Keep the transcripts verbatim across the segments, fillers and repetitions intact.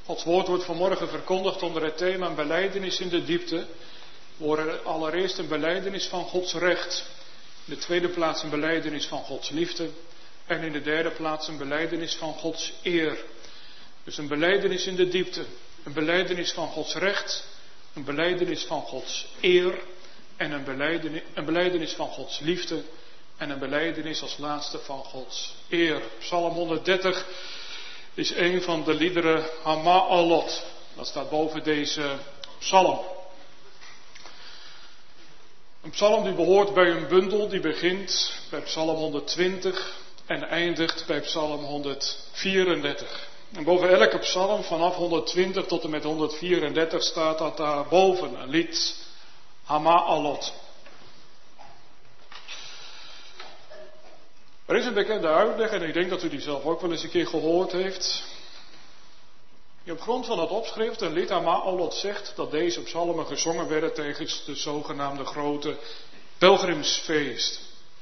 Gods woord wordt vanmorgen verkondigd onder het thema belijdenis in de diepte. We horen allereerst een belijdenis van Gods recht. In de tweede plaats een belijdenis van Gods liefde. En in de derde plaats een belijdenis van Gods eer. Dus een belijdenis in de diepte. Een belijdenis van Gods recht. Een belijdenis van Gods eer. En een belijdenis, een belijdenis van Gods liefde. En een belijdenis als laatste van Gods eer. Psalm honderddertig is een van de liederen Hama'alot. Dat staat boven deze psalm. Een psalm die behoort bij een bundel die begint bij psalm honderdtwintig en eindigt bij psalm honderdvierendertig. En boven elke psalm vanaf honderdtwintig tot en met honderdvierendertig staat dat daar boven een lied Hama'alot. Er is een bekende uitleg, en ik denk dat u die zelf ook wel eens een keer gehoord heeft. Die op grond van het opschrift, een lied Hama'alot, zegt dat deze psalmen gezongen werden tijdens de zogenaamde grote pelgrimsfeest.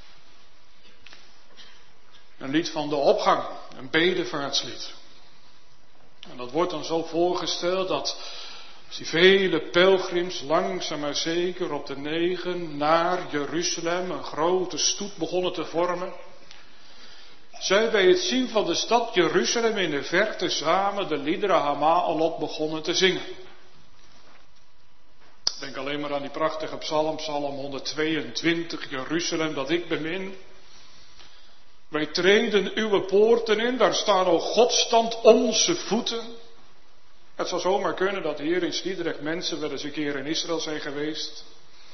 Een lied van de opgang, een bedevaartslied. En dat wordt dan zo voorgesteld dat als die vele pelgrims langzaam maar zeker op de negen naar Jeruzalem een grote stoet begonnen te vormen, zij bij het zien van de stad Jeruzalem in de verte samen de liederen Hama'alot begonnen te zingen. Denk alleen maar aan die prachtige psalm, psalm honderdtweeëntwintig, Jeruzalem dat ik bemin. Wij treden uw poorten in, daar staan o Godstand onze voeten. Het zou zomaar kunnen dat hier in Sliedrecht mensen wel eens een keer in Israël zijn geweest.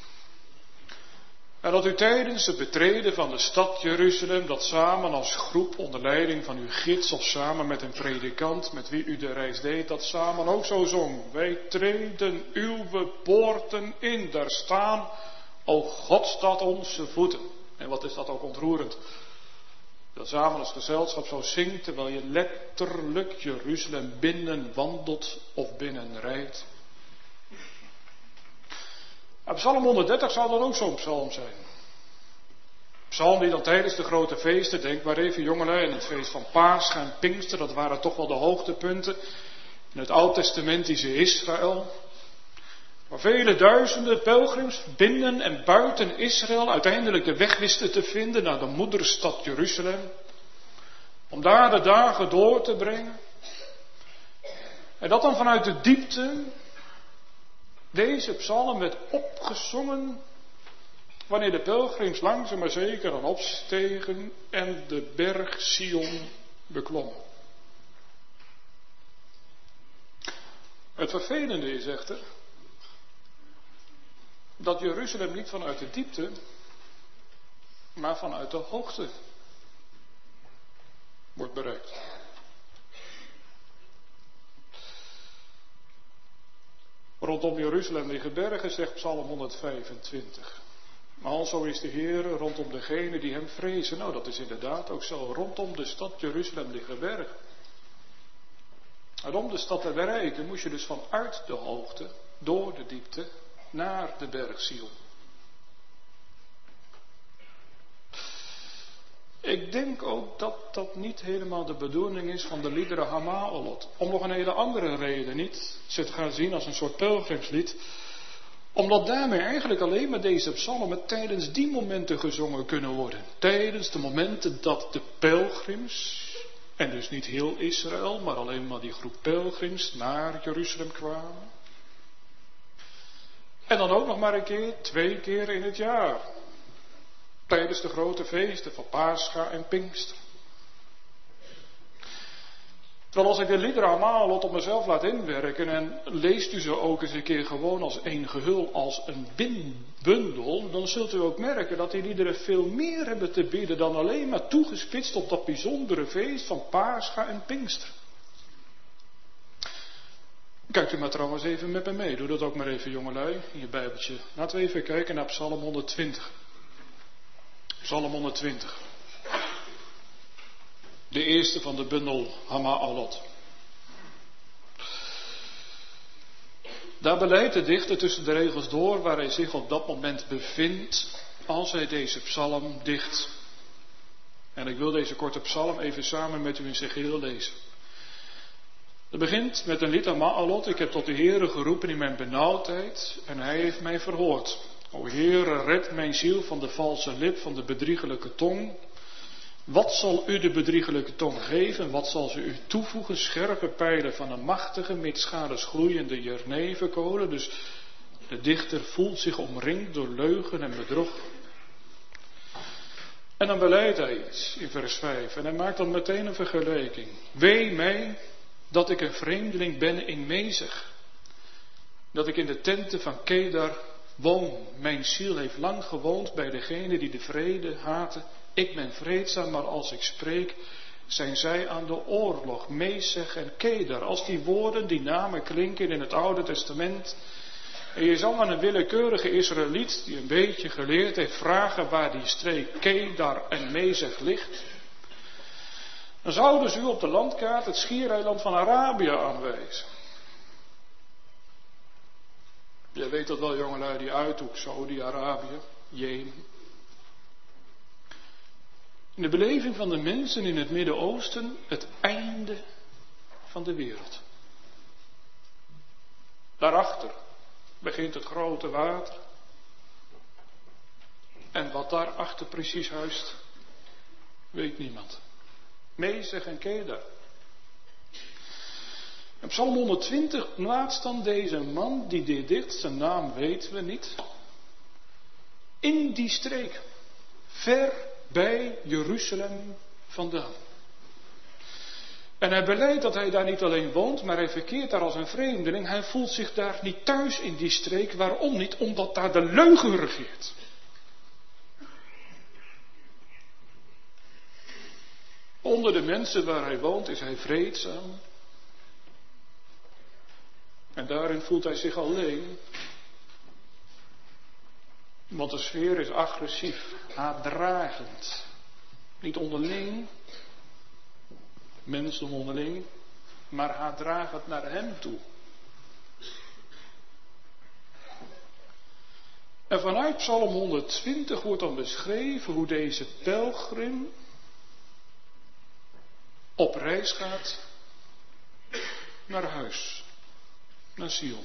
En dat u tijdens het betreden van de stad Jeruzalem, dat samen als groep onder leiding van uw gids of samen met een predikant met wie u de reis deed, dat samen ook zo zong. Wij treden uw poorten in, daar staan, o Godstad onze voeten. En wat is dat ook ontroerend. Dat samen als gezelschap zo zingt, terwijl je letterlijk Jeruzalem binnen wandelt of binnen rijdt. En psalm honderddertig zou dan ook zo'n psalm zijn. Psalm die dan tijdens de grote feesten, denk maar even jongelui, en het feest van Pascha en Pinkster, dat waren toch wel de hoogtepunten in het Oud-testamentische Israël. Waar vele duizenden pelgrims binnen en buiten Israël uiteindelijk de weg wisten te vinden naar de moederstad Jeruzalem. Om daar de dagen door te brengen. En dat dan vanuit de diepte. Deze psalm werd opgezongen wanneer de pelgrims langzaam maar zeker aan opstegen en de berg Sion beklommen. Het vervelende is echter dat Jeruzalem niet vanuit de diepte, maar vanuit de hoogte wordt bereikt. Rondom Jeruzalem liggen bergen, zegt psalm honderdvijfentwintig. Maar al zo is de Heer rondom degenen die hem vrezen. Nou, dat is inderdaad ook zo. Rondom de stad Jeruzalem liggen bergen. En om de stad te bereiken moest je dus vanuit de hoogte, door de diepte, naar de berg Sion. Ik denk ook dat dat niet helemaal de bedoeling is van de liederen Hama'alot. Om nog een hele andere reden niet. Ze het gaan zien als een soort pelgrimslied. Omdat daarmee eigenlijk alleen maar deze psalmen tijdens die momenten gezongen kunnen worden. Tijdens de momenten dat de pelgrims, en dus niet heel Israël, maar alleen maar die groep pelgrims naar Jeruzalem kwamen. En dan ook nog maar een keer, twee keer in het jaar. Tijdens de grote feesten van Pascha en Pinkster. Terwijl als ik de liederen Hama'alot op mezelf laat inwerken en leest u ze ook eens een keer gewoon als één gehul, als een bundel, dan zult u ook merken dat die liederen veel meer hebben te bieden dan alleen maar toegespitst op dat bijzondere feest van Pascha en Pinkster. Kijkt u maar trouwens even met me mee, doe dat ook maar even jongelui, in je bijbeltje. Laten we even kijken naar psalm honderdtwintig. Psalm honderdtwintig. De eerste van de bundel Hama'alot. Daar beleidt de dichter tussen de regels door waar hij zich op dat moment bevindt als hij deze psalm dicht. En ik wil deze korte psalm even samen met u in zijn geheel lezen. Het begint met een lied aan Maalot. Ik heb tot de Heere geroepen in mijn benauwdheid en hij heeft mij verhoord. O Heere, red mijn ziel van de valse lip, van de bedriegelijke tong. Wat zal u de bedriegelijke tong geven? Wat zal ze u toevoegen? Scherpe pijlen van een machtige, mitschades gloeiende jernevenkolen. Dus de dichter voelt zich omringd door leugen en bedrog. En dan beleidt hij iets in vers vijf. En hij maakt dan meteen een vergelijking. Wee mij dat ik een vreemdeling ben in Mezeg. Dat ik in de tenten van Kedar woon. Mijn ziel heeft lang gewoond bij degene die de vrede haten. Ik ben vreedzaam, maar als ik spreek, zijn zij aan de oorlog. Mezeg en Kedar. Als die woorden, die namen klinken in het Oude Testament. En je zal aan een willekeurige Israëliet, die een beetje geleerd heeft, vragen waar die streek Kedar en Mezeg ligt. Dan zouden ze u op de landkaart het schiereiland van Arabië aanwijzen. Je weet dat wel, jongelui, die uithoek, Saudi-Arabië, Jemen. In de beleving van de mensen in het Midden-Oosten het einde van de wereld. Daarachter begint het grote water. En wat daarachter precies huist, weet niemand. Mezeg en Kedar. In Psalm honderdtwintig laatst dan deze man die dit dicht, zijn naam weten we niet. In die streek, ver bij Jeruzalem vandaan. En hij beleidt dat hij daar niet alleen woont, maar hij verkeert daar als een vreemdeling. Hij voelt zich daar niet thuis in die streek. Waarom niet? Omdat daar de leugen regeert. Onder de mensen waar hij woont is hij vreedzaam. En daarin voelt hij zich alleen. Want de sfeer is agressief, haatdragend. Niet onderling, mensen onderling, maar haatdragend naar hem toe. En vanuit Psalm honderdtwintig wordt dan beschreven hoe deze pelgrim op reis gaat naar huis, naar Sion.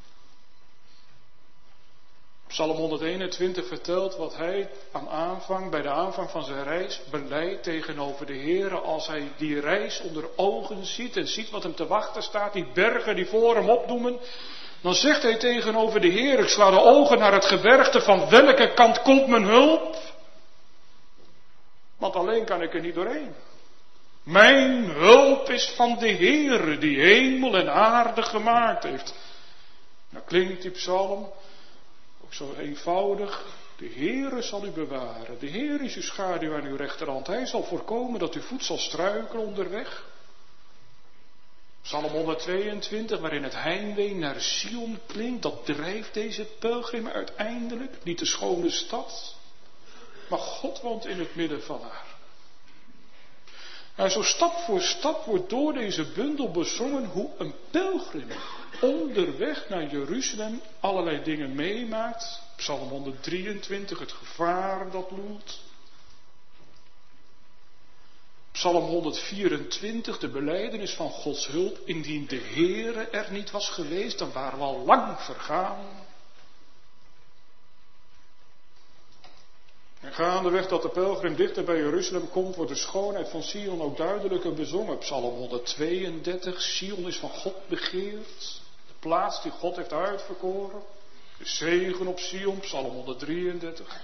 Psalm honderdeenentwintig vertelt wat hij aan aanvang, bij de aanvang van zijn reis beleidt tegenover de Heere. Als hij die reis onder ogen ziet en ziet wat hem te wachten staat, die bergen die voor hem opdoemen, dan zegt hij tegenover de Heer: ik sla de ogen naar het gebergte, van welke kant komt mijn hulp? Want alleen kan ik er niet doorheen. Mijn hulp is van de Heere die hemel en aarde gemaakt heeft. Nou klinkt die psalm ook zo eenvoudig. De Heere zal u bewaren. De Heer is uw schaduw aan uw rechterhand. Hij zal voorkomen dat uw voet zal struikelen onderweg. Psalm honderdtweeëntwintig, waarin het heimwee naar Sion klinkt, dat drijft deze pelgrim uiteindelijk. Niet de schone stad, maar God woont in het midden van haar. Nou, zo stap voor stap wordt door deze bundel bezongen hoe een pelgrim onderweg naar Jeruzalem allerlei dingen meemaakt. Psalm honderddrieëntwintig, het gevaar dat loert. Psalm honderdvierentwintig, de belijdenis van Gods hulp. Indien de Heere er niet was geweest, dan waren we al lang vergaan. En gaandeweg dat de pelgrim dichter bij Jeruzalem komt, wordt de schoonheid van Sion ook duidelijker bezongen. Psalm honderdtweeëndertig, Sion is van God begeerd. De plaats die God heeft uitverkoren. De zegen op Sion, Psalm honderddrieëndertig.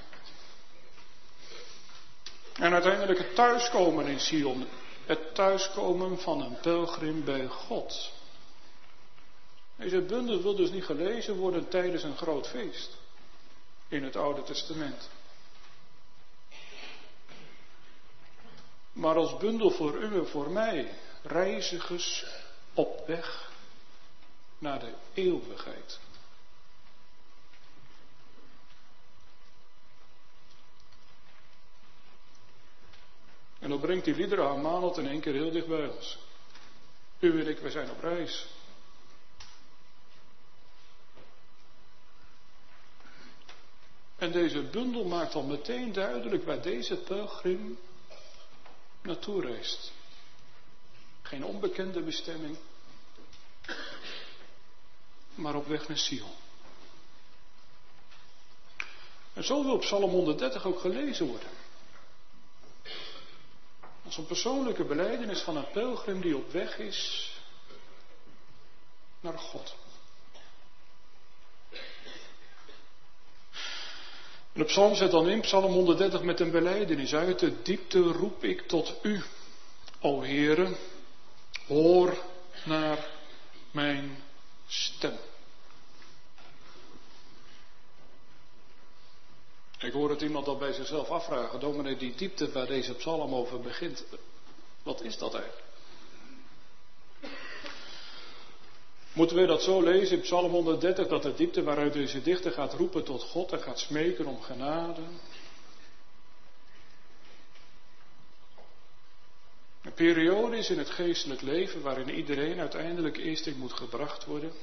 En uiteindelijk het thuiskomen in Sion. Het thuiskomen van een pelgrim bij God. Deze bundel wil dus niet gelezen worden tijdens een groot feest. In het Oude Testament. Maar als bundel voor u en voor mij. Reizigers op weg naar de eeuwigheid. En dan brengt die liederen aan Maalot in één keer heel dicht bij ons. U en ik, wij zijn op reis. En deze bundel maakt al meteen duidelijk waar deze pelgrim naartoe reist. Geen onbekende bestemming, maar op weg naar Sion. En zo wil Psalm honderddertig ook gelezen worden. Als een persoonlijke belijdenis van een pelgrim die op weg is naar God. En de psalm zet dan in Psalm honderddertig met een belijdenis. Uit de diepte roep ik tot u, o Heere, hoor naar mijn stem. Ik hoor het iemand al bij zichzelf afvragen, dominee, die diepte waar deze psalm over begint, wat is dat eigenlijk? Moeten we dat zo lezen in Psalm honderddertig, dat de diepte waaruit deze dichter gaat roepen tot God en gaat smeken om genade? Een periode is in het geestelijk leven waarin iedereen uiteindelijk eerst in moet gebracht worden.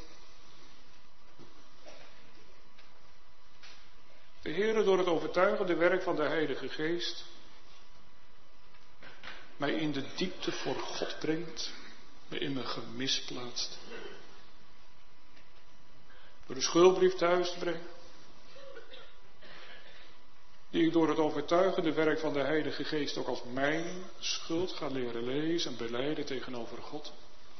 De Heere door het overtuigende werk van de Heilige Geest mij in de diepte voor God brengt, me in mijn gemis plaatst. Door de schuldbrief thuis te brengen, die ik door het overtuigende werk van de Heilige Geest ook als mijn schuld ga leren lezen en belijden tegenover God.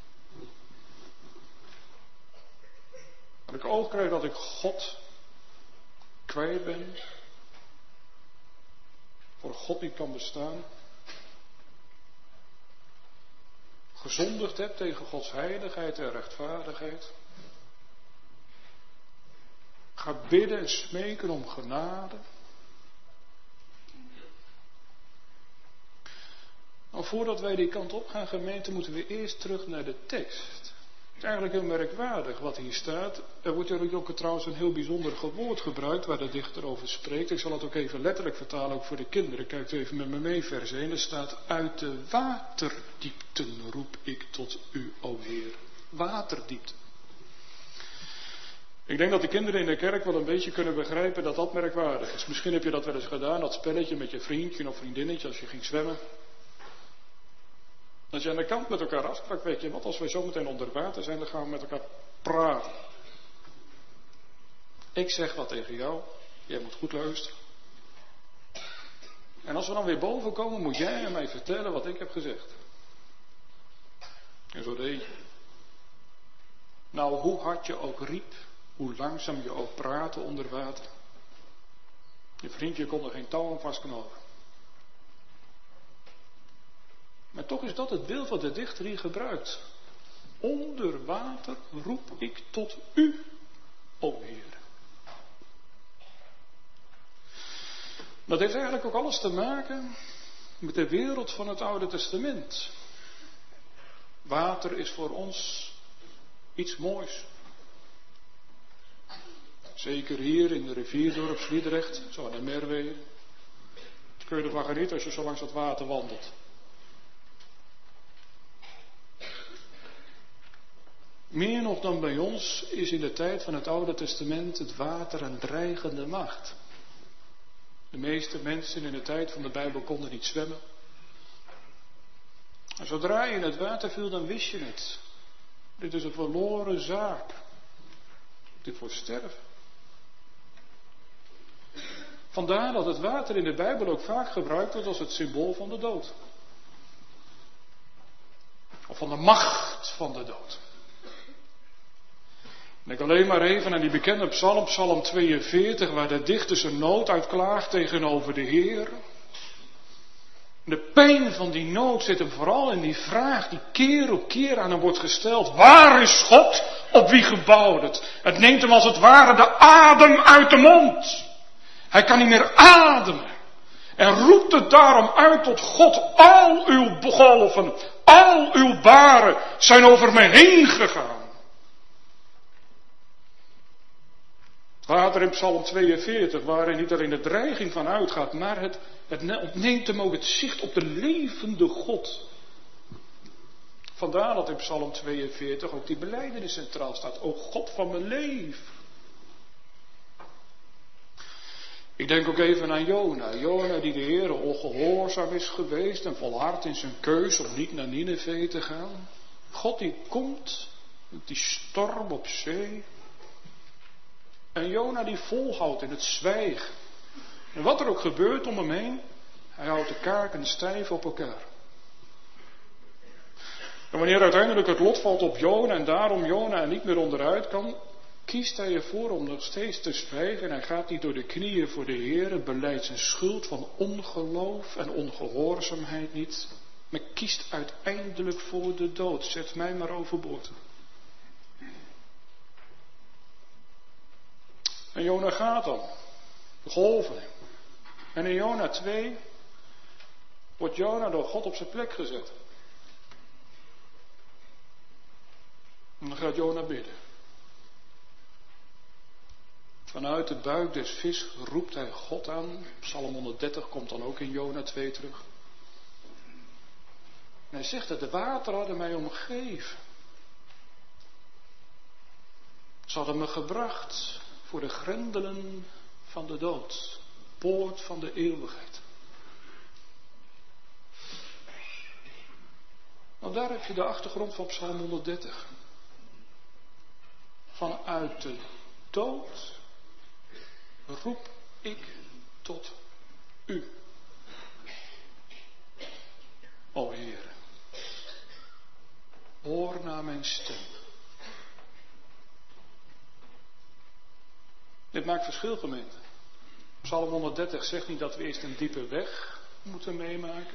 Dat ik oog krijg dat ik God kwijt ben, voor God niet kan bestaan, gezondigd heb tegen Gods heiligheid en rechtvaardigheid, ga bidden en smeken om genade. Nou, voordat wij die kant op gaan, gemeente, moeten we eerst terug naar de tekst. Het is eigenlijk heel merkwaardig wat hier staat. Er wordt hier ook trouwens een heel bijzonder woord gebruikt waar de dichter over spreekt. Ik zal het ook even letterlijk vertalen, ook voor de kinderen. Kijkt u even met me mee, vers één. Er staat, uit de waterdiepten roep ik tot u, o Heer. Waterdiepte. Ik denk dat de kinderen in de kerk wel een beetje kunnen begrijpen dat dat merkwaardig is. Misschien heb je dat wel eens gedaan, dat spelletje met je vriendje of vriendinnetje als je ging zwemmen. Als je aan de kant met elkaar afsprak, weet je wat, als wij zo meteen onder water zijn, dan gaan we met elkaar praten. Ik zeg wat tegen jou, jij moet goed luisteren. En als we dan weer boven komen, moet jij aan mij vertellen wat ik heb gezegd. En zo deed je. Nou, hoe hard je ook riep, hoe langzaam je ook praatte onder water. Je vriendje kon er geen touw aan vastknopen. Maar toch is dat het beeld wat de dichter hier gebruikt. Onder water roep ik tot u, o Heer. Dat heeft eigenlijk ook alles te maken met de wereld van het Oude Testament. Water is voor ons iets moois. Zeker hier in de rivierdorp Sliedrecht, zo aan de Merwe. Dat kun je ervan genieten als je zo langs dat water wandelt. Meer nog dan bij ons is in de tijd van het Oude Testament het water een dreigende macht. De meeste mensen in de tijd van de Bijbel konden niet zwemmen. En zodra je in het water viel, dan wist je het. Dit is een verloren zaak. Dit wordt sterven. Vandaar dat het water in de Bijbel ook vaak gebruikt wordt als het symbool van de dood. Of van de macht van de dood. Denk alleen maar even aan die bekende psalm, psalm tweeënveertig, waar de dichter zijn nood uitklaagt tegenover de Heer. De pijn van die nood zit hem vooral in die vraag die keer op keer aan hem wordt gesteld. Waar is God? Op wie gebouwd het? Het neemt hem als het ware de adem uit de mond. Hij kan niet meer ademen. En roept het daarom uit tot God. Al uw golven, al uw baren zijn over mij heen gegaan. Water in Psalm tweeënveertig, waarin niet alleen de dreiging van uitgaat, maar het, het ontneemt hem ook het zicht op de levende God. Vandaar dat in Psalm tweeënveertig ook die belijdenis centraal staat. O God van mijn leven. Ik denk ook even aan Jona. Jona die de Heere ongehoorzaam is geweest en volhardt in zijn keus om niet naar Nineve te gaan. God die komt met die storm op zee. En Jona die volhoudt in het zwijgen. En wat er ook gebeurt om hem heen, hij houdt de kaken stijf op elkaar. En wanneer uiteindelijk het lot valt op Jona en daarom Jona er niet meer onderuit kan, kiest hij ervoor om nog steeds te zwijgen. En hij gaat niet door de knieën voor de Heer, beleidt zijn schuld van ongeloof en ongehoorzaamheid niet, maar kiest uiteindelijk voor de dood. Zet mij maar overboord. En Jona gaat dan, de golven. En in Jona twee wordt Jona door God op zijn plek gezet. En dan gaat Jona bidden. Vanuit de buik des vis roept hij God aan. Psalm honderddertig komt dan ook in Jona twee terug. En hij zegt dat de wateren hadden mij omgeven. Ze hadden me gebracht voor de grendelen van de dood. Poort van de eeuwigheid. Nou, daar heb je de achtergrond van Psalm honderddertig. Vanuit de dood roep ik tot u. O Heer, hoor naar mijn stem. Dit maakt verschil, gemeente. Psalm honderddertig zegt niet dat we eerst een diepe weg moeten meemaken,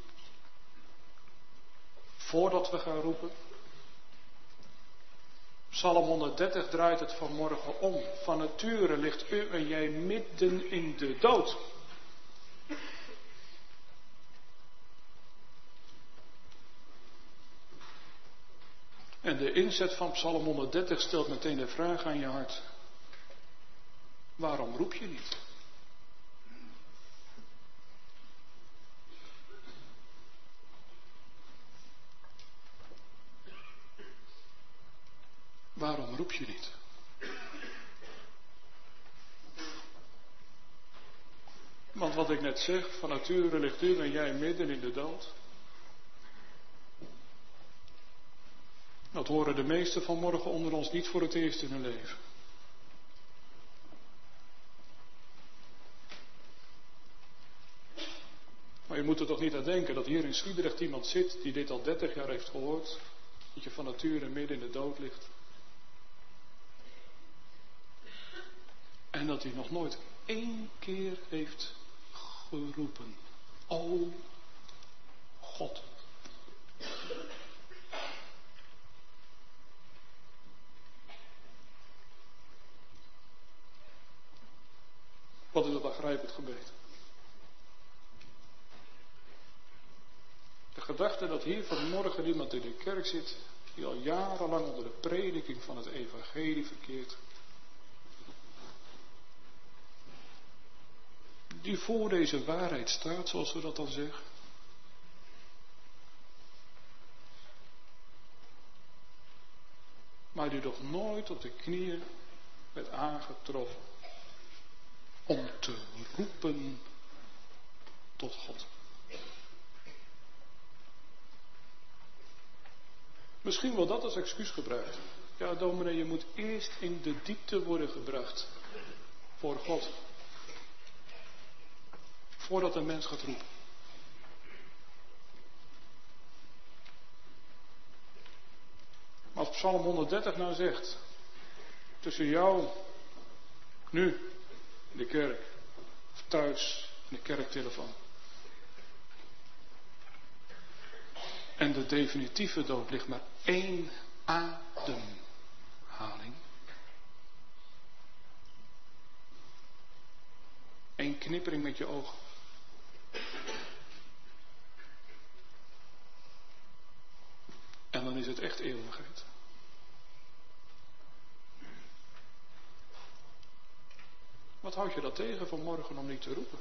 voordat we gaan roepen. Psalm honderddertig draait het vanmorgen om. Van nature ligt u en jij midden in de dood. En de inzet van Psalm honderddertig stelt meteen de vraag aan je hart. Waarom roep je niet? Waarom roep je niet? Want wat ik net zeg, van nature ligt u en jij midden in de dood. Dat horen de meesten vanmorgen onder ons niet voor het eerst in hun leven. Maar je moet er toch niet aan denken dat hier in Sliedrecht iemand zit die dit al dertig jaar heeft gehoord. Dat je van nature midden in de dood ligt. En dat hij nog nooit één keer heeft geroepen. O God. Wat is dat aangrijpend gebed? De gedachte dat hier vanmorgen iemand in de kerk zit die al jarenlang onder de prediking van het evangelie verkeert. Die voor deze waarheid staat, zoals we dat dan zeggen. Maar die nog nooit op de knieën werd aangetroffen om te roepen tot God. Misschien wel dat als excuus gebruikt. Ja, dominee, je moet eerst in de diepte worden gebracht voor God. Voordat een mens gaat roepen. Maar als Psalm honderddertig nou zegt, tussen jou, nu, in de kerk, of thuis, in de kerktelefoon, en de definitieve dood ligt maar één ademhaling. Eén knippering met je ogen. En dan is het echt eeuwigheid. Wat houd je dat tegen vanmorgen om niet te roepen?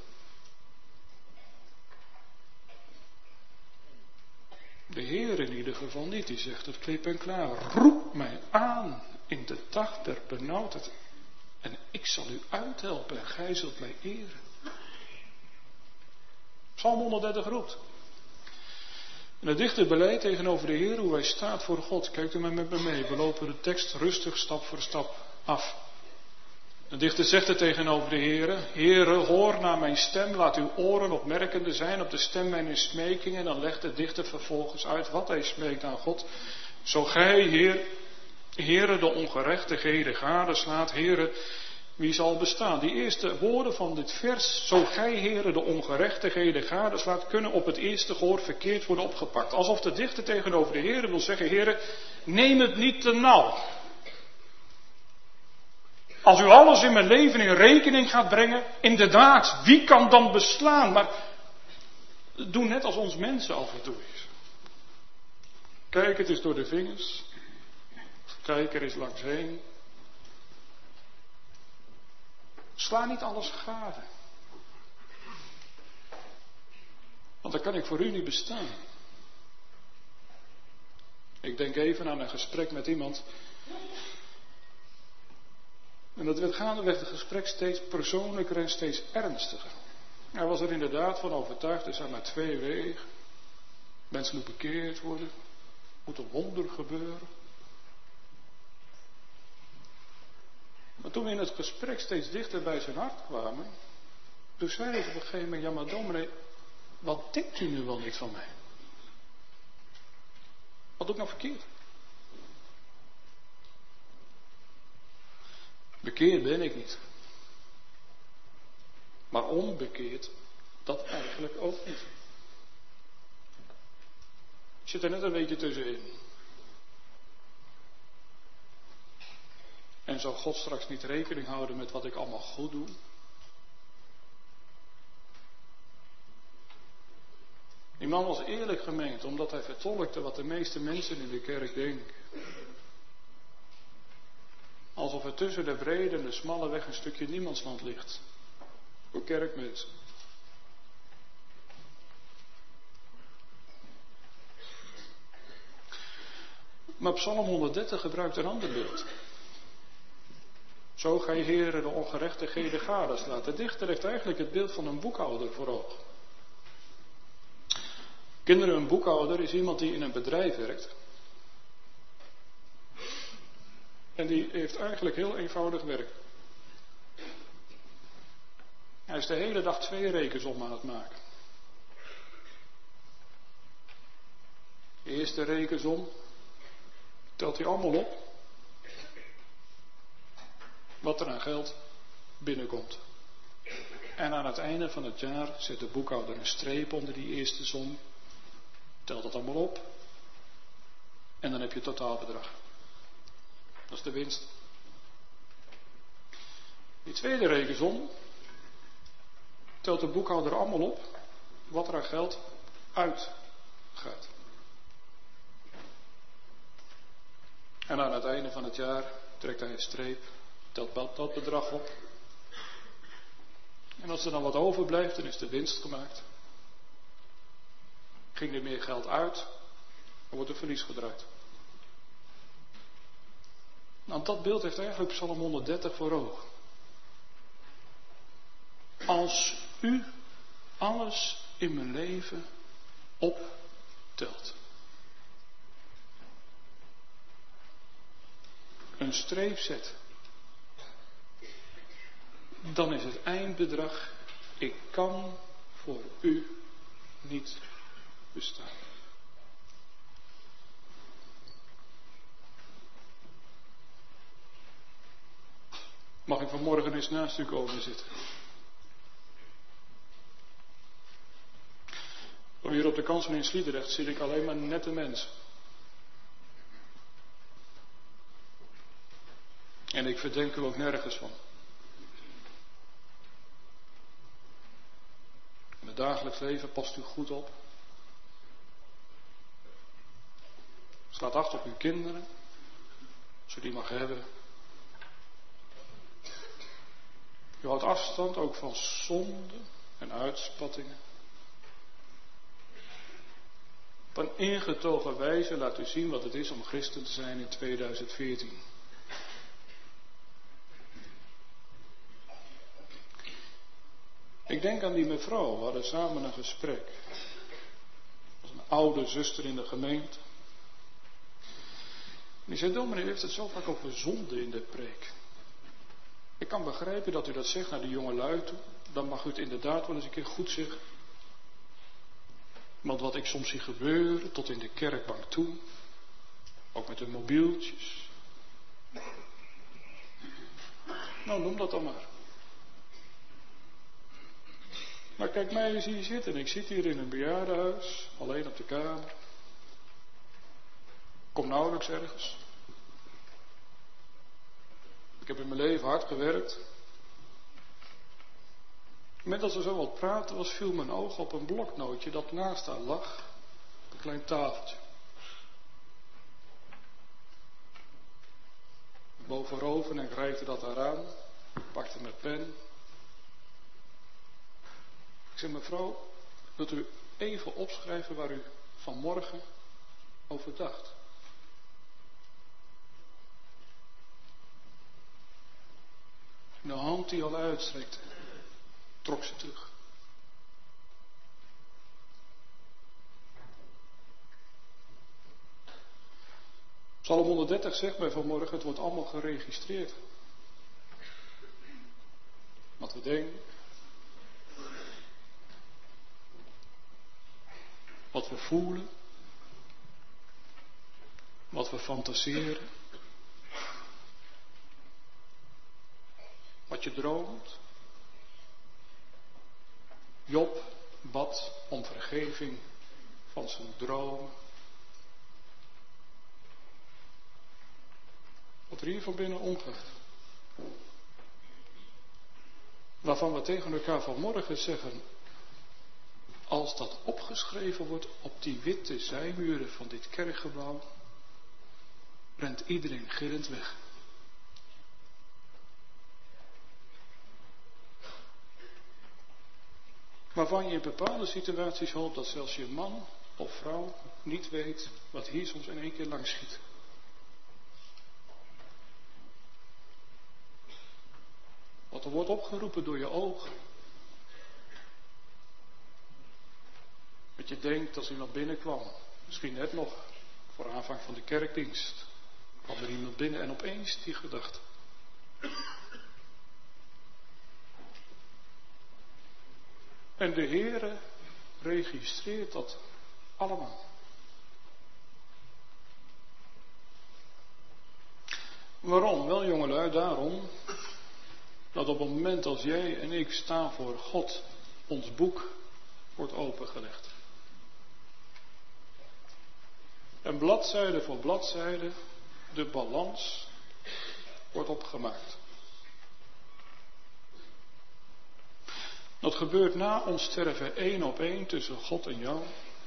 De Heer in ieder geval niet, die zegt het klip en klaar. Roep mij aan in de dag der benauwdheid. En ik zal u uithelpen en gij zult mij eren. Psalm honderddertig roept. En het dichter beleid tegenover de Heer hoe hij staat voor God. Kijkt u maar met me mee. We lopen de tekst rustig stap voor stap af. De dichter zegt er tegenover de Heere: Heere, hoor naar mijn stem, laat uw oren opmerkende zijn op de stem mijn smekingen. En dan legt de dichter vervolgens uit wat hij smeekt aan God. Zo gij, Heer, Heere, de ongerechtigheden gadeslaat, Heere, wie zal bestaan? Die eerste woorden van dit vers, zo gij, Heere, de ongerechtigheden gadeslaat, kunnen op het eerste gehoor verkeerd worden opgepakt. Alsof de dichter tegenover de Heere wil zeggen: Heere, neem het niet te nauw. Als u alles in mijn leven in rekening gaat brengen, inderdaad, wie kan dan beslaan? Maar doe net als ons mensen af en toe is. Kijk het eens door de vingers. Kijk er eens langs heen. Sla niet alles gade. Want dan kan ik voor u niet bestaan. Ik denk even aan een gesprek met iemand. En dat werd gaandeweg het gesprek steeds persoonlijker en steeds ernstiger. Hij was er inderdaad van overtuigd, er zijn maar twee wegen. Mensen moeten bekeerd worden. Er moet een wonder gebeuren. Maar toen we in het gesprek steeds dichter bij zijn hart kwamen, toen zei hij op een gegeven moment: ja, maar dominee, wat denkt u nu wel niet van mij? Wat doe ik nou verkeerd? Bekeerd ben ik niet. Maar onbekeerd, dat eigenlijk ook niet. Ik zit er net een beetje tussenin. En zal God straks niet rekening houden met wat ik allemaal goed doe? Die man was eerlijk gemeend, omdat hij vertolkte wat de meeste mensen in de kerk denken. Alsof er tussen de brede en de smalle weg een stukje niemandsland ligt. Voor kerkmensen. Maar Psalm honderddertig gebruikt een ander beeld. Zo gij, Heere, de ongerechtigheden gadeslaat. De dichter heeft eigenlijk het beeld van een boekhouder voor ogen. Kinderen, een boekhouder is iemand die in een bedrijf werkt. En die heeft eigenlijk heel eenvoudig werk. Hij is de hele dag twee rekensommen aan het maken. De eerste rekensom telt hij allemaal op. Wat er aan geld binnenkomt. En aan het einde van het jaar zet de boekhouder een streep onder die eerste som. Telt dat allemaal op. En dan heb je het totaalbedrag. Dat is de winst. Die tweede rekensom telt de boekhouder allemaal op wat er aan geld uitgaat. En aan het einde van het jaar trekt hij een streep, telt dat bedrag op. En als er dan wat overblijft, dan is de winst gemaakt. Ging er meer geld uit, dan wordt er verlies gedraaid. Nou, dat beeld heeft eigenlijk Psalm honderddertig voor ogen. Als u alles in mijn leven optelt. Een streep zet. Dan is het eindbedrag: ik kan voor u niet bestaan. Mag ik vanmorgen eens naast u komen zitten? Hier op de kansel in Sliedrecht zie ik alleen maar nette mensen. En ik verdenk u ook nergens van. In het dagelijks leven past u goed op. Slaat acht op uw kinderen, als u die mag hebben. U houdt afstand ook van zonde en uitspattingen. Op een ingetogen wijze laat u zien wat het is om christen te zijn in tweeduizend veertien. Ik denk aan die mevrouw, we hadden samen een gesprek. Dat was een oude zuster in de gemeente. Die zei: dominee, u heeft het zo vaak over zonde in de preek. Ik kan begrijpen dat u dat zegt naar de jonge lui toe. Dan mag u het inderdaad wel eens een keer goed zeggen. Want wat ik soms zie gebeuren, tot in de kerkbank toe, ook met hun mobieltjes. Nou, noem dat dan maar. Maar kijk mij eens hier zitten. Ik zit hier in een bejaardenhuis, alleen op de kamer. Kom nauwelijks ergens. Ik heb in mijn leven hard gewerkt. Met dat we zo wat praten was, viel mijn oog op een bloknootje dat naast haar lag. Een klein tafeltje. Bovenroven en ik reikte dat eraan. Pakte mijn pen. Ik zei, mevrouw, wilt u even opschrijven waar u vanmorgen over dacht? De hand die al uitstrekte, trok ze terug. Psalm honderddertig zegt mij vanmorgen, het wordt allemaal geregistreerd. Wat we denken. Wat we voelen. Wat we fantaseren. Wat je droomt. Job bad om vergeving van zijn droom. Wat er hier van binnen omgaat. Waarvan we tegen elkaar vanmorgen zeggen, als dat opgeschreven wordt op die witte zijmuren van dit kerkgebouw, rent iedereen gillend weg. Waarvan je in bepaalde situaties hoopt dat zelfs je man of vrouw niet weet wat hier soms in één keer langs schiet. Wat er wordt opgeroepen door je ogen. Wat je denkt als iemand binnenkwam. Misschien net nog voor aanvang van de kerkdienst. Kwam er iemand binnen en opeens die gedachte. En de Heere registreert dat allemaal. Waarom? Wel jongelui, daarom dat op het moment als jij en ik staan voor God, ons boek wordt opengelegd. En bladzijde voor bladzijde de balans wordt opgemaakt. Dat gebeurt na ons sterven één op één tussen God en jou.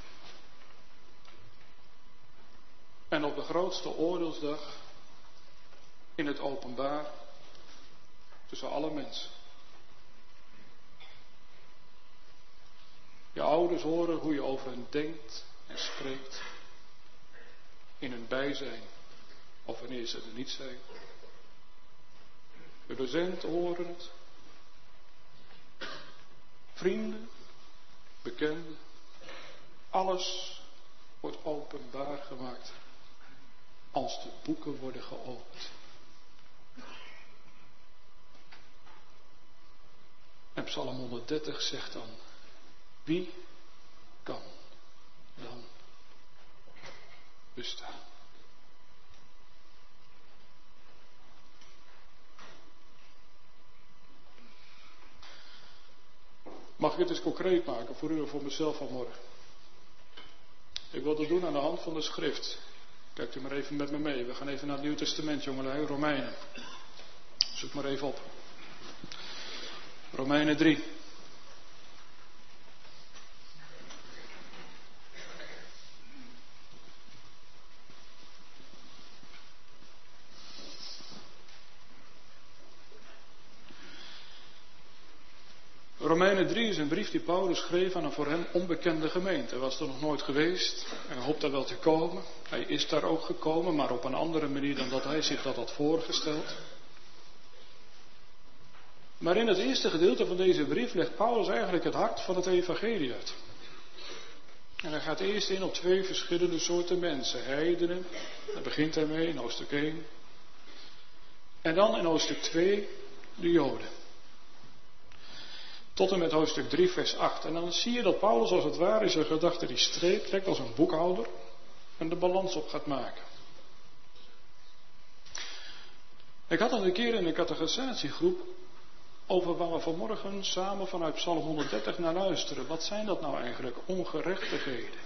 En op de grootste oordeelsdag in het openbaar tussen alle mensen. Je ouders horen hoe je over hen denkt en spreekt in hun bijzijn of wanneer ze er niet zijn. De docenten horen het. Vrienden, bekenden, alles wordt openbaar gemaakt als de boeken worden geopend. En Psalm honderddertig zegt dan, wie kan dan bestaan? Mag ik het eens concreet maken voor u en voor mezelf vanmorgen? Ik wil dat doen aan de hand van de schrift. Kijkt u maar even met me mee. We gaan even naar het Nieuw Testament, jongelui, Romeinen. Zoek maar even op. Romeinen drie. Romeinen drie is een brief die Paulus schreef aan een voor hem onbekende gemeente. Hij was er nog nooit geweest. Hij hoopt daar wel te komen. Hij is daar ook gekomen, maar op een andere manier dan dat hij zich dat had voorgesteld. Maar in het eerste gedeelte van deze brief legt Paulus eigenlijk het hart van het evangelie uit. En hij gaat eerst in op twee verschillende soorten mensen. Heidenen, daar begint hij mee in hoofdstuk één. En dan in hoofdstuk twee de Joden. Tot en met hoofdstuk drie, vers acht. En dan zie je dat Paulus als het ware in zijn gedachten die streep trekt als een boekhouder en de balans op gaat maken. Ik had het een keer in een catechisatiegroep over waar we vanmorgen samen vanuit Psalm honderddertig naar luisteren. Wat zijn dat nou eigenlijk? Ongerechtigheden.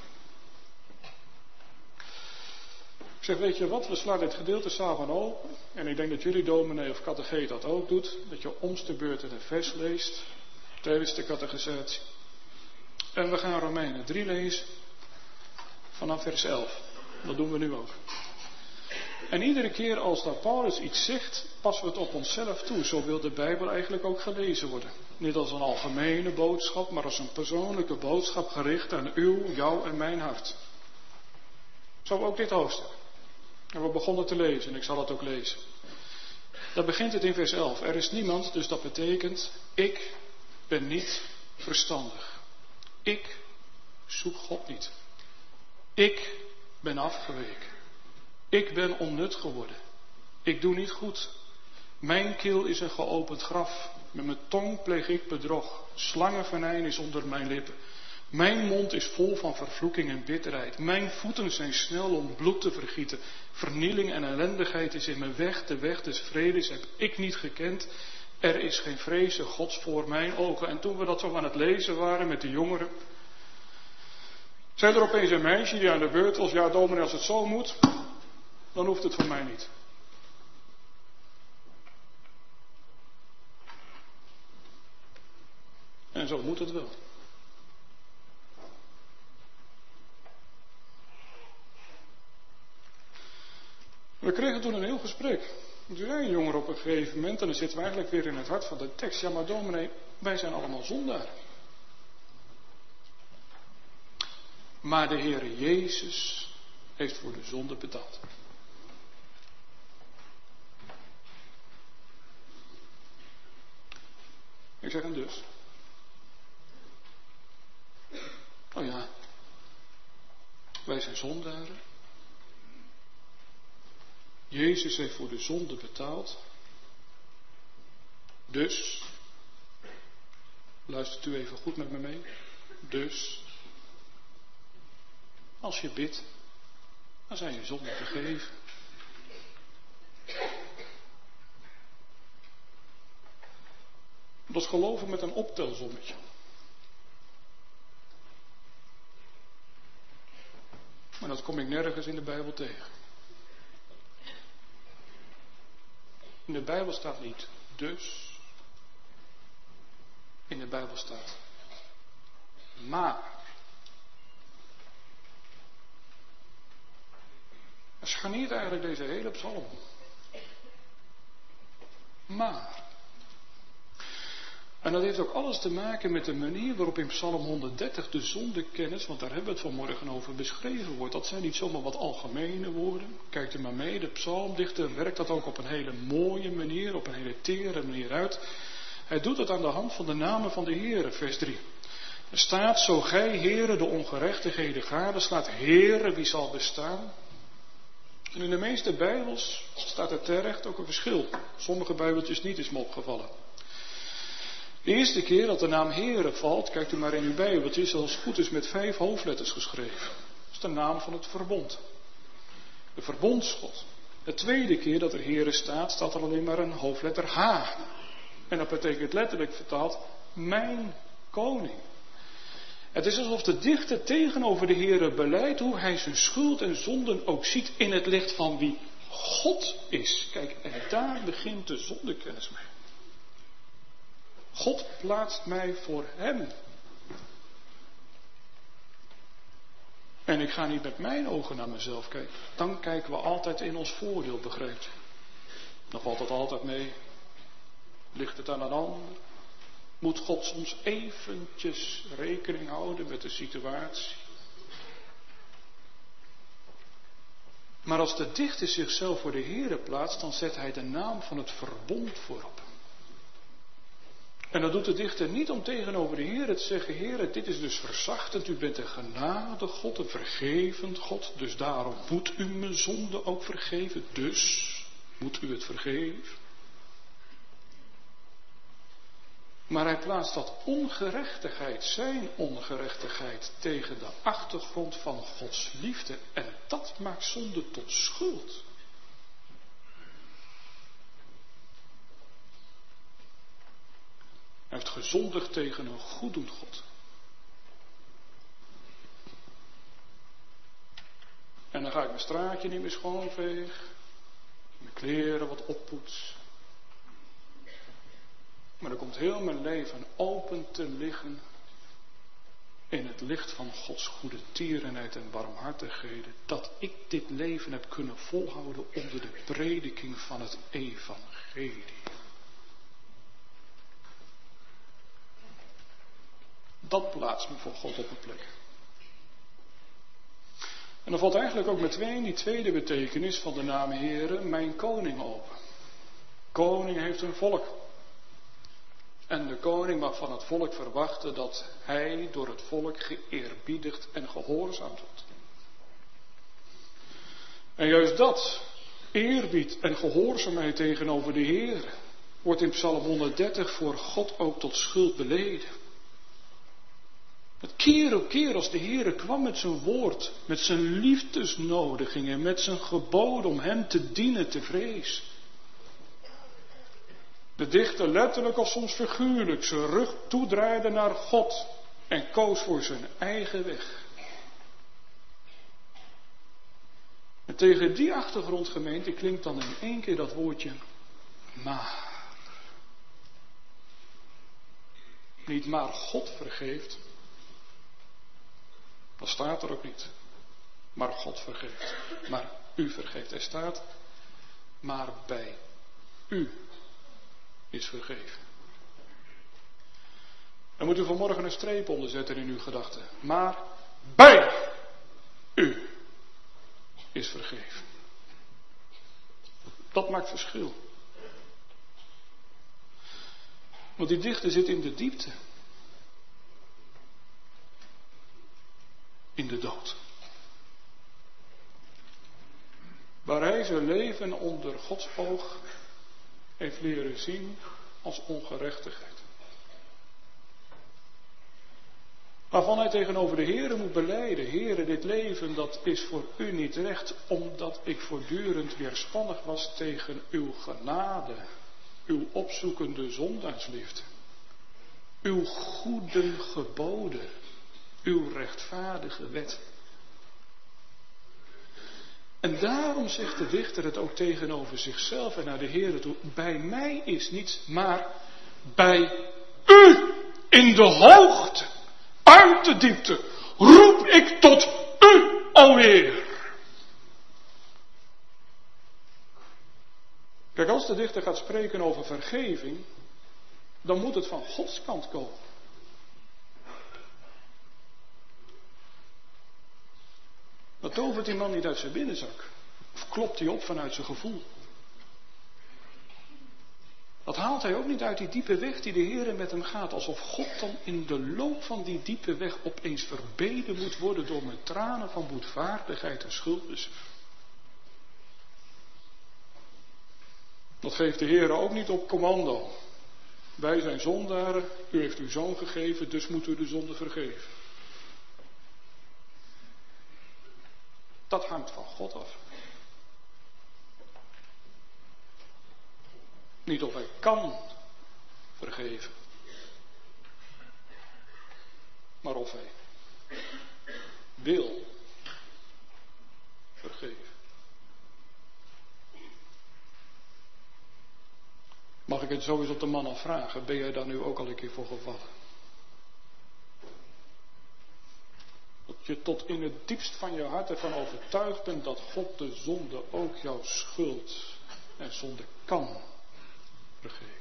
Ik zeg, weet je wat, we slaan dit gedeelte samen open. En ik denk dat jullie dominee of catecheet dat ook doet. Dat je om de beurt een vers leest tijdens de catechisatie. En we gaan Romeinen drie lezen vanaf vers elf. Dat doen we nu ook. En iedere keer als daar Paulus iets zegt, passen we het op onszelf toe. Zo wil de Bijbel eigenlijk ook gelezen worden. Niet als een algemene boodschap, maar als een persoonlijke boodschap gericht aan uw, jou en mijn hart. Zo ook dit hoofdstuk. En we begonnen te lezen en ik zal het ook lezen. Dan begint het in vers elf. Er is niemand, dus dat betekent, ik ben niet verstandig. Ik zoek God niet. Ik ben afgeweken. Ik ben onnut geworden. Ik doe niet goed. Mijn keel is een geopend graf. Met mijn tong pleeg ik bedrog. Slangenvenijn is onder mijn lippen. Mijn mond is vol van vervloeking en bitterheid. Mijn voeten zijn snel om bloed te vergieten. Vernieling en ellendigheid is in mijn weg. De weg des vredes heb ik niet gekend. Er is geen vrezen Gods voor mijn ogen. En toen we dat zo aan het lezen waren met de jongeren, zei er opeens een meisje die aan de beurt was. Ja, dominee, als het zo moet, dan hoeft het voor mij niet. En zo moet het wel. We kregen toen een heel gesprek. Toen zei een jongen op een gegeven moment, en dan zitten we eigenlijk weer in het hart van de tekst. Ja, maar dominee, wij zijn allemaal zondaren. Maar de Heere Jezus heeft voor de zonde betaald. Ik zeg hem dus. Oh ja, wij zijn zondaren. Jezus heeft voor de zonde betaald. Dus, luistert u even goed met me mee. Dus, als je bidt, dan zijn je zonden vergeven. Dat is geloven met een optelsommetje. Maar dat kom ik nergens in de Bijbel tegen. In de Bijbel staat niet dus. In de Bijbel staat maar. Er scharniert eigenlijk deze hele psalm. Maar. En dat heeft ook alles te maken met de manier waarop in Psalm honderddertig de zondekennis, want daar hebben we het vanmorgen over, beschreven wordt. Dat zijn niet zomaar wat algemene woorden. Kijkt u maar mee, de psalmdichter werkt dat ook op een hele mooie manier, op een hele tere manier uit. Hij doet het aan de hand van de namen van de Heere, vers drie. Er staat, zo gij, Heere, de ongerechtigheden gadeslaat, Heere, wie zal bestaan? En in de meeste Bijbels staat er terecht ook een verschil. Sommige Bijbeltjes niet, is me opgevallen. De eerste keer dat de naam Heere valt, kijkt u maar in uw Bijbeltje, is als het goed is met vijf hoofdletters geschreven. Dat is de naam van het verbond. De verbondsgod. De tweede keer dat er Heere staat, staat er alleen maar een hoofdletter H. En dat betekent letterlijk vertaald, mijn koning. Het is alsof de dichter tegenover de Heere beleidt hoe hij zijn schuld en zonden ook ziet in het licht van wie God is. Kijk, en daar begint de zondekennis mee. God plaatst mij voor hem. En ik ga niet met mijn ogen naar mezelf kijken. Dan kijken we altijd in ons voordeel, begrijpt u. Dan valt het altijd mee. Ligt het aan een ander? Moet God soms eventjes rekening houden met de situatie? Maar als de dichter zichzelf voor de Heere plaatst, dan zet hij de naam van het verbond voorop. En dat doet de dichter niet om tegenover de Heer te zeggen, Heer, dit is dus verzachtend, u bent een genade God, een vergevend God, dus daarom moet u mijn zonde ook vergeven, dus moet u het vergeven. Maar hij plaatst dat ongerechtigheid, zijn ongerechtigheid, tegen de achtergrond van Gods liefde. En dat maakt zonde tot schuld. Hij heeft gezondigd tegen een goeddoend God. En dan ga ik mijn straatje niet meer schoonveeg. Mijn kleren wat oppoets. Maar dan komt heel mijn leven open te liggen in het licht van Gods goede tierenheid en barmhartigheden. Dat ik dit leven heb kunnen volhouden onder de prediking van het evangelie. Dat plaatst me voor God op een plek. En dan valt eigenlijk ook meteen die tweede betekenis van de naam Heere, mijn koning, open. Koning heeft een volk. En de koning mag van het volk verwachten dat hij door het volk geëerbiedigd en gehoorzaamd wordt. En juist dat, eerbied en gehoorzaamheid tegenover de Heere, wordt in Psalm honderddertig voor God ook tot schuld beleden. Het keer op keer als de Heere kwam met zijn woord, met zijn liefdesnodigingen, met zijn geboden om hem te dienen, te vrees. De dichter letterlijk als soms figuurlijk zijn rug toedraaide naar God en koos voor zijn eigen weg. En tegen die achtergrond, gemeente, klinkt dan in één keer dat woordje maar. Niet maar God vergeeft. Dat staat er ook niet. Maar God vergeeft. Maar u vergeeft. Er staat, maar bij u is vergeven. Dan moet u vanmorgen een streep onderzetten in uw gedachten. Maar bij u is vergeven. Dat maakt verschil. Want die dichter zit in de diepte. In de dood. Waar hij zijn leven onder Gods oog heeft leren zien als ongerechtigheid. Waarvan hij tegenover de Heere moet belijden. Heere, dit leven dat is voor u niet recht, omdat ik voortdurend weerspannig was tegen uw genade, uw opzoekende zondaarsliefde, uw goede geboden, uw rechtvaardige wet. En daarom zegt de dichter het ook tegenover zichzelf en naar de Heere toe. Bij mij is niets, maar bij u in de hoogte, uit de diepte, roep ik tot u alweer. Kijk, als de dichter gaat spreken over vergeving, dan moet het van Gods kant komen. Dat tovert die man niet uit zijn binnenzak. Of klopt hij op vanuit zijn gevoel. Dat haalt hij ook niet uit die diepe weg die de Heere met hem gaat. Alsof God dan in de loop van die diepe weg opeens verbeden moet worden door met tranen van boetvaardigheid en schuldbesef. Dat geeft de Heere ook niet op commando. Wij zijn zondaren, u heeft uw zoon gegeven, dus moet u de zonde vergeven. Dat hangt van God af. Niet of hij kan vergeven, maar of hij wil vergeven. Mag ik het zo eens op de man al vragen? Ben jij daar nu ook al een keer voor gevallen? Dat je tot in het diepst van je hart ervan overtuigd bent dat God de zonde ook jouw schuld en zonde kan vergeven.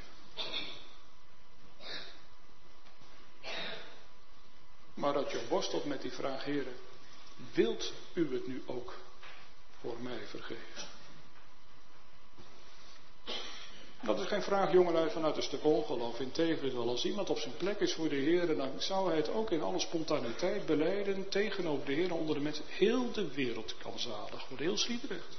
Maar dat je worstelt met die vraag, Heere, wilt u het nu ook voor mij vergeven? Dat is geen vraag, jongelui, vanuit een stuk ongeloof. Integendeel, als iemand op zijn plek is voor de Heer, dan zou hij het ook in alle spontaniteit belijden tegenover de Heer onder de mensen. Heel de wereld kan zalig worden, heel Sliedrecht.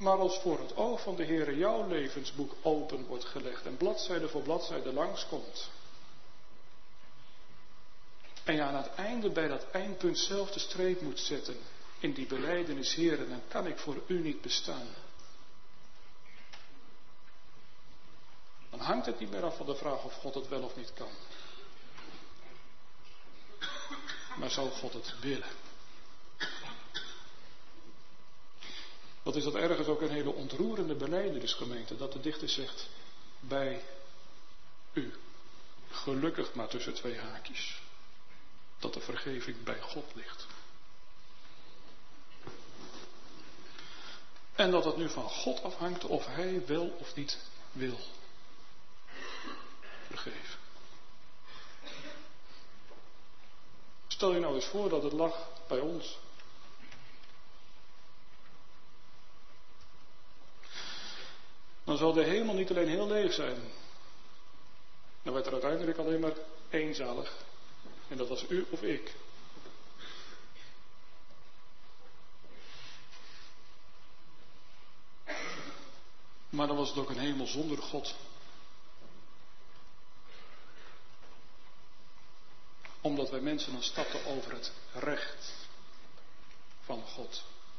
Maar als voor het oog van de Heere jouw levensboek open wordt gelegd en bladzijde voor bladzijde langskomt. En je aan het einde bij dat eindpunt zelf de streep moet zetten in die belijdenis, Heere, dan kan ik voor u niet bestaan. Dan hangt het niet meer af van de vraag of God het wel of niet kan. Maar zou God het willen? Wat is dat ergens ook een hele ontroerende belijdenisgemeente, dat de dichter zegt, bij u, gelukkig maar tussen twee haakjes, dat de vergeving bij God ligt. En dat het nu van God afhangt of hij wel of niet wil vergeven. Stel je nou eens voor dat het lag bij ons. Dan zal de hemel niet alleen heel leeg zijn. Dan werd er uiteindelijk alleen maar één zalig. En dat was u of ik. Maar dan was het ook een hemel zonder God. Omdat wij mensen dan stapten over het recht van God.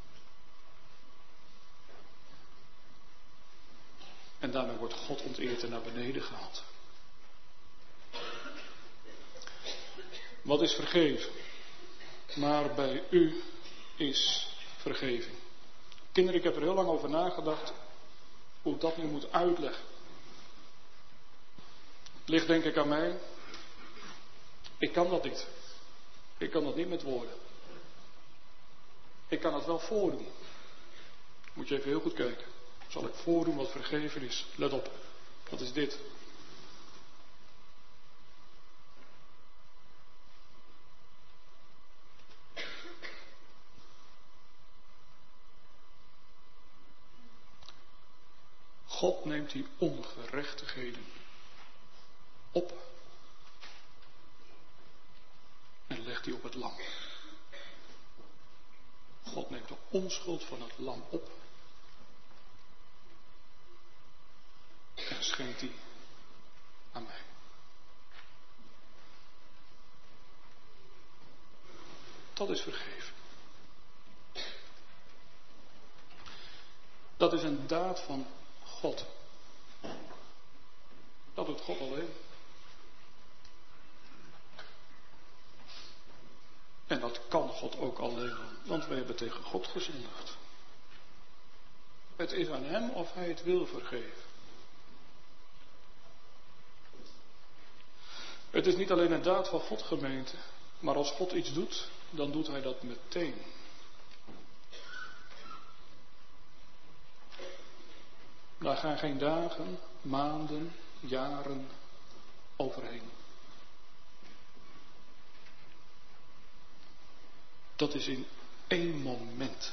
En daarmee wordt God onteerd en naar beneden gehaald. Wat is vergeven? Maar bij u is vergeving. Kinderen, ik heb er heel lang over nagedacht hoe ik dat nu moet uitleggen. Ligt denk ik aan mij. Ik kan dat niet. Ik kan dat niet met woorden. Ik kan het wel voordoen. Moet je even heel goed kijken. Zal ik voordoen wat vergeven is? Let op. Dat is dit. God neemt die ongerechtigheden op en legt die op het lam. God neemt de onschuld van het lam op en schenkt die aan mij. Dat is vergeven. Dat is een daad van God. Dat doet God alleen. En dat kan God ook alleen, want wij hebben tegen God gezondigd. Het is aan hem of hij het wil vergeven. Het is niet alleen een daad van God, gemeente, maar als God iets doet, dan doet hij dat meteen. Daar gaan geen dagen, maanden, jaren overheen. Dat is in één moment.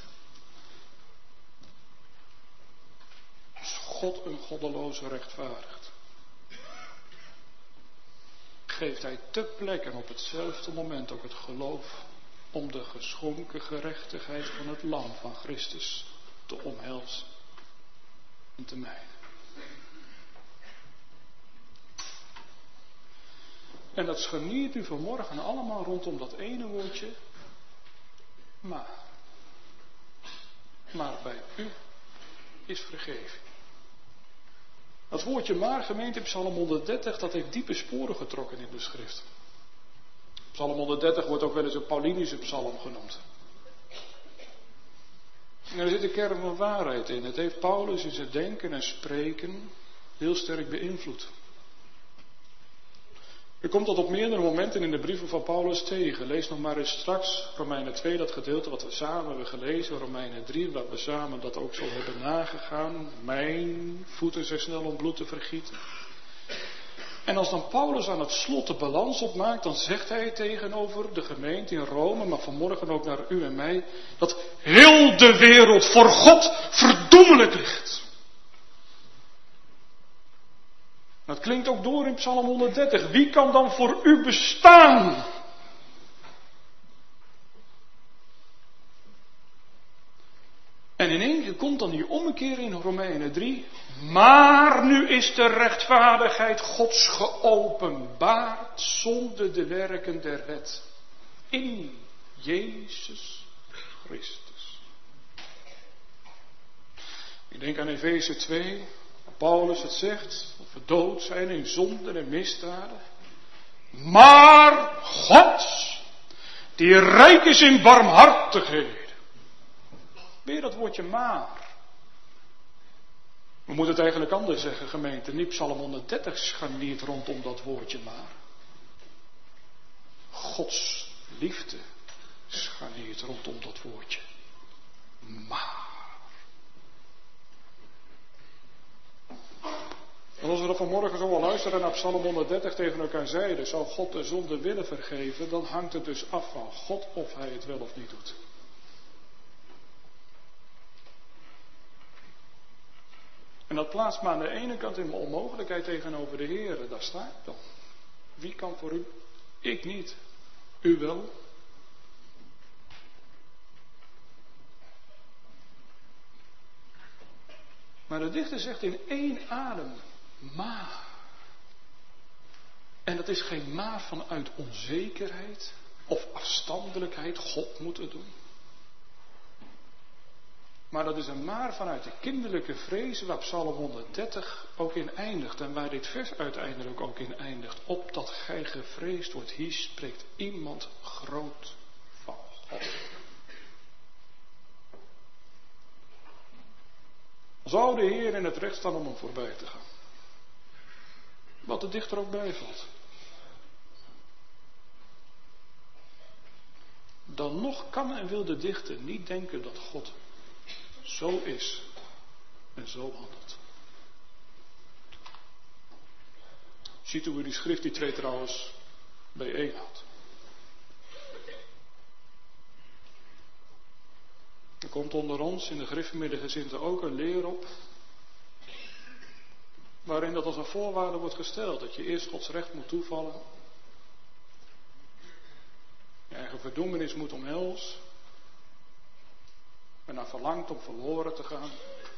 Als God een goddeloze rechtvaardigt, geeft hij te plekke en op hetzelfde moment ook het geloof om de geschonken gerechtigheid van het lam van Christus te omhelzen en te mijden. En dat scharniert u vanmorgen allemaal rondom dat ene woordje, maar. Maar bij u is vergeving. Dat woordje maar, gemeente, in Psalm honderddertig, dat heeft diepe sporen getrokken in de schrift. Psalm honderddertig wordt ook wel eens een Paulinische psalm genoemd. En er zit een kern van waarheid in. Het heeft Paulus in zijn denken en spreken heel sterk beïnvloed. U komt dat op meerdere momenten in de brieven van Paulus tegen. Lees nog maar eens straks Romeinen twee, dat gedeelte wat we samen hebben gelezen. Romeinen drie, waar we samen dat ook zo hebben nagegaan. Mijn voeten zijn snel om bloed te vergieten. En als dan Paulus aan het slot de balans opmaakt, dan zegt hij tegenover de gemeente in Rome, maar vanmorgen ook naar u en mij, dat heel de wereld voor God verdoemelijk ligt. Dat klinkt ook door in Psalm honderddertig. Wie kan dan voor u bestaan? En in één keer komt dan die ommekeer in Romeinen drie. Maar nu is de rechtvaardigheid Gods geopenbaard zonder de werken der wet. In Jezus Christus. Ik denk aan Efeze twee, waar Paulus het zegt, dat we dood zijn in zonden en misdaden. Maar God, die rijk is in barmhartigheden. Weer dat woordje maar. We moeten het eigenlijk anders zeggen, gemeente. Niet Psalm honderddertig scharniert rondom dat woordje maar. Gods liefde scharniert rondom dat woordje maar. En als we dat vanmorgen zo al luisteren naar Psalm honderddertig tegen elkaar zeiden, zou God de zonde willen vergeven, dan hangt het dus af van God of hij het wel of niet doet. En dat plaatst me aan de ene kant in mijn onmogelijkheid tegenover de Heer. Daar sta ik dan. Wie kan voor u? Ik niet. U wel. Maar de dichter zegt in één adem, maar. En dat is geen maar vanuit onzekerheid of afstandelijkheid, God moet het doen. Maar dat is een maar vanuit de kinderlijke vrezen waar Psalm honderddertig ook in eindigt. En waar dit vers uiteindelijk ook in eindigt. Opdat gij gevreesd wordt, hier spreekt iemand groot van God. Zou de Heer in het recht staan om hem voorbij te gaan? Wat de dichter ook bijvalt. Dan nog kan en wil de dichter niet denken dat God zo is en zo handelt. Ziet hoe u die schrift die twee trouwens bijeenhoudt. Er komt onder ons in de Griffemiddengezinten ook een leer op, waarin dat als een voorwaarde wordt gesteld, dat je eerst Gods recht moet toevallen, je eigen verdoemenis moet omhelzen, en naar verlangt om verloren te gaan,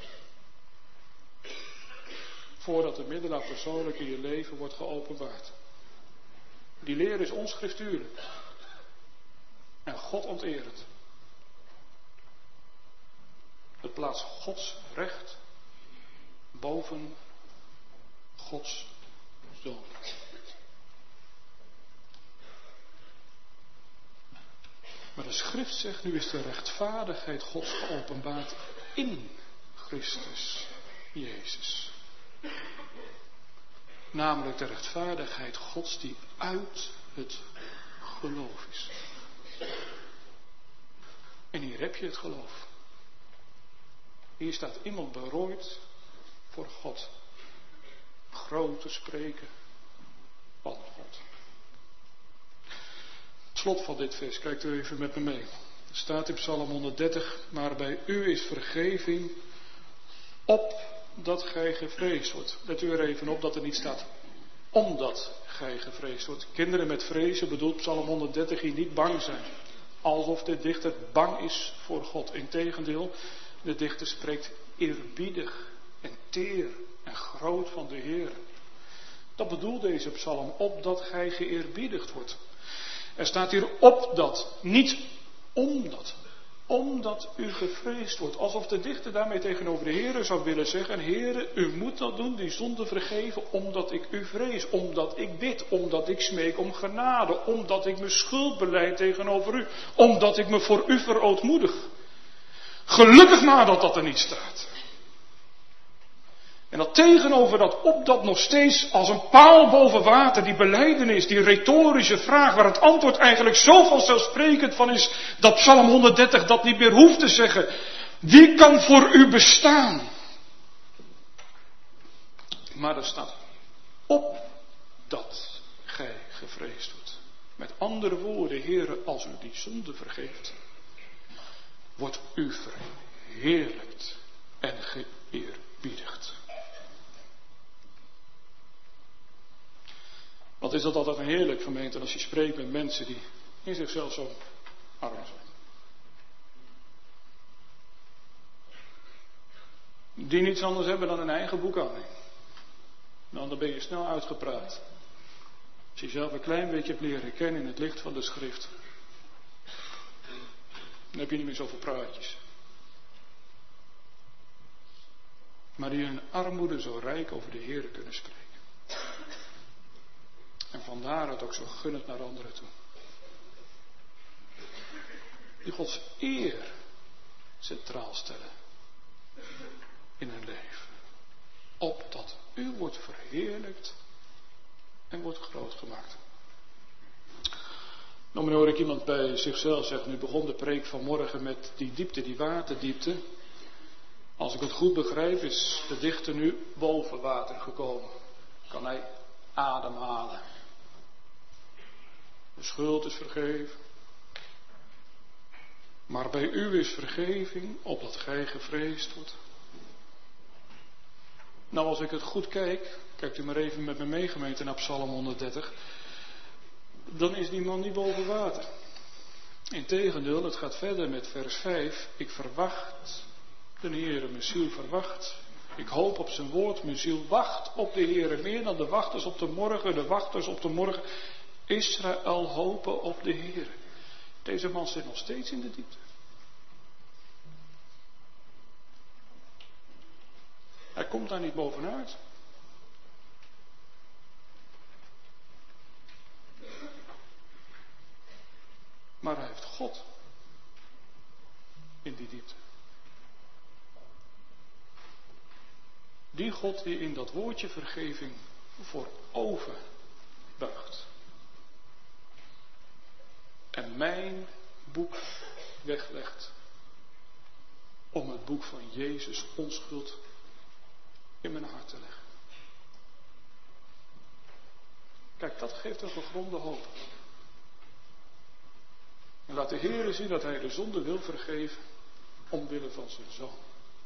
voordat de middelaar persoonlijk in je leven wordt geopenbaard. Die leer is onschriftuurlijk en God onteerend. Het plaatst Gods recht boven Gods zoon. Maar de schrift zegt, nu is de rechtvaardigheid Gods geopenbaard in Christus Jezus. Namelijk de rechtvaardigheid Gods die uit het geloof is. En hier heb je het geloof. Hier staat iemand berooid voor God. Groot te spreken van God. Het slot van dit vers, kijkt u even met me mee. Er staat in Psalm honderddertig, maar bij u is vergeving opdat gij gevreesd wordt. Let u er even op dat er niet staat omdat gij gevreesd wordt. Kinderen met vrezen bedoelt Psalm honderddertig hier niet bang zijn. Alsof de dichter bang is voor God. Integendeel, de dichter spreekt eerbiedig en teer en groot van de Heer. Dat bedoelt deze psalm, opdat gij geëerbiedigd wordt. Er staat hier opdat, niet omdat. Omdat u gevreesd wordt. Alsof de dichter daarmee tegenover de Heere zou willen zeggen, Heere, u moet dat doen, die zonde vergeven, omdat ik u vrees. Omdat ik bid, omdat ik smeek om genade. Omdat ik mijn schuld belijd tegenover u. Omdat ik me voor u verootmoedig. Gelukkig maar dat dat er niet staat. En dat tegenover dat op dat nog steeds als een paal boven water, die belijdenis, die retorische vraag, waar het antwoord eigenlijk zo vanzelfsprekend van is, dat Psalm honderddertig dat niet meer hoeft te zeggen. Wie kan voor u bestaan? Maar er staat op dat gij gevreesd wordt. Met andere woorden, Heere, als u die zonde vergeeft, wordt u verheerlijkt en geëerbiedigd. Wat is dat altijd een heerlijk, gemeente, als je spreekt met mensen die in zichzelf zo arm zijn. Die niets anders hebben dan een eigen boekhouding. Nou, dan ben je snel uitgepraat. Als je jezelf een klein beetje hebt leren kennen in het licht van de schrift. Dan heb je niet meer zoveel praatjes. Maar die in hun armoede zo rijk over de Heer kunnen spreken. En vandaar het ook zo gunnend naar anderen toe. Die Gods eer centraal stellen in hun leven. Opdat u wordt verheerlijkt en wordt groot gemaakt. Nou, hoor ik iemand bij zichzelf zeggen, nu begon de preek vanmorgen met die diepte, die waterdiepte. Als ik het goed begrijp is de dichter nu boven water gekomen. Kan hij ademhalen. De schuld is vergeven. Maar bij u is vergeving, opdat gij gevreesd wordt. Nou, als ik het goed kijk, kijkt u maar even met me mee gemeente naar Psalm honderddertig. Dan is die man niet boven water. Integendeel, het gaat verder met vers vijf. Ik verwacht de Heere, mijn ziel verwacht. Ik hoop op zijn woord, mijn ziel wacht op de Heere. Meer dan de wachters op de morgen, de wachters op de morgen. Israël hopen op de Heere. Deze man zit nog steeds in de diepte. Hij komt daar niet bovenuit. Maar hij heeft God in die diepte. Die God die in dat woordje vergeving voorover buigt. En mijn boek weglegt. Om het boek van Jezus onschuld in mijn hart te leggen. Kijk, dat geeft een gegronde hoop. En laat de Heere zien dat hij de zonde wil vergeven. Omwille van zijn zoon.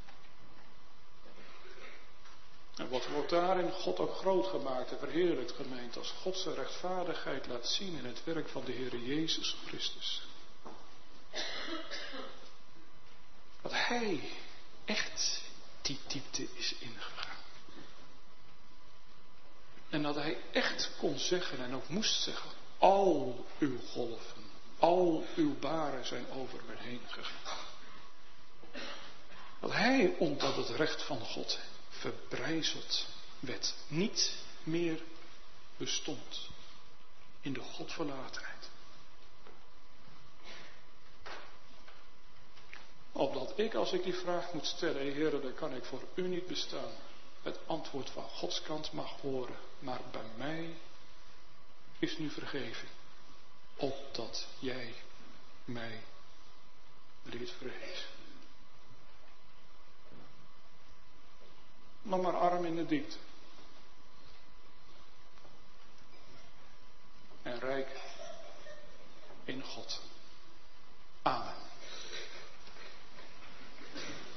En wat wordt daarin God ook groot gemaakt en verheerlijkt gemeend als God zijn rechtvaardigheid laat zien in het werk van de Heere Jezus Christus. Dat hij echt die diepte is ingegaan. En dat hij echt kon zeggen en ook moest zeggen, al uw golven, al uw baren zijn over me heen gegaan. Dat hij, omdat het recht van God verbrijzeld werd, niet meer bestond in de Godverlatenheid. Opdat ik, als ik die vraag moet stellen, Heere, dan kan ik voor u niet bestaan, het antwoord van Gods kant mag horen, maar bij mij is nu vergeving, opdat jij mij leert vrezen. Nog maar arm in de diepte.